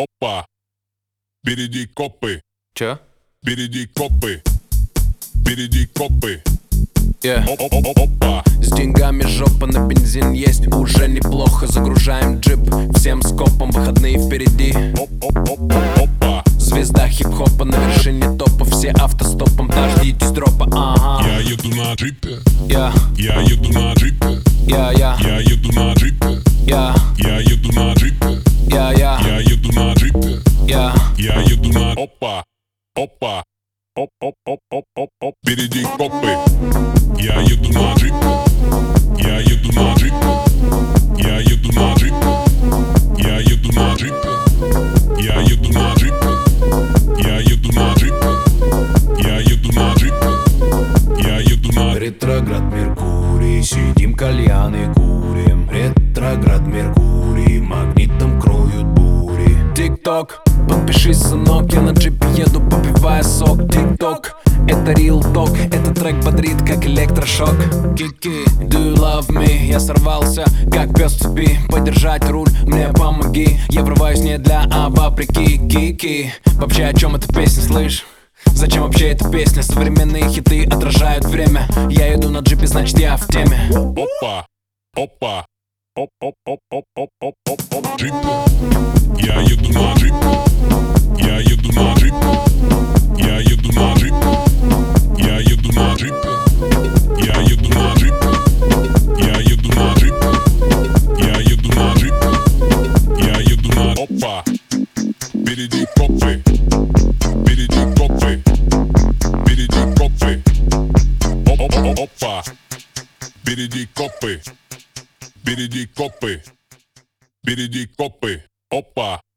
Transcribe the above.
Опа, впереди копы. Чё? Впереди копы. Впереди копы. Yeah. Опа. С деньгами жопа, на бензин есть уже неплохо. Загружаем джип всем скопом, выходные впереди. Опа. Звезда хип-хопа на вершине топа, все автостопом, дождитесь дропа. Ага. Я еду на джипе. Я еду на джипе. Я еду на джипе. Я еду на джипе. Я еду на джипе. Я еду на... Опа. Опа. Оп. Впереди копы. Я еду на джипе. Я еду на джипе. Я еду на джипе. Я еду на джипе. Я еду на джипе. Я еду на джипе. Я еду на джипе. Я еду на... Ретроград Меркурий, сидим кальяны курим. Ретроград Меркурий, магнитом кроют бури. Тик-ток, подпишись, сынок, я на джипе еду, попивая сок. Тик-ток, это real talk, этот трек бодрит, как электрошок. Кики, do you love me? Я сорвался, как пес в цепи. Подержать руль, мне помоги. Я врываюсь не для, а вопреки. Кики, вообще о чем эта песня, слышь? Зачем вообще эта песня? Современные хиты отражают время. Я еду на джипе, значит я в теме. Опа. Опа. Джипе. Я еду на джипе. Я еду на джипе. Я еду на джипе. Я еду на джипе. Я еду на джипе. Я еду на джипе. Я еду на джипе. Я еду на... Опа. Впереди копы. Впереди копы. Впереди копы. Опа. Впереди копы. Впереди копы. Впереди копы. Опа.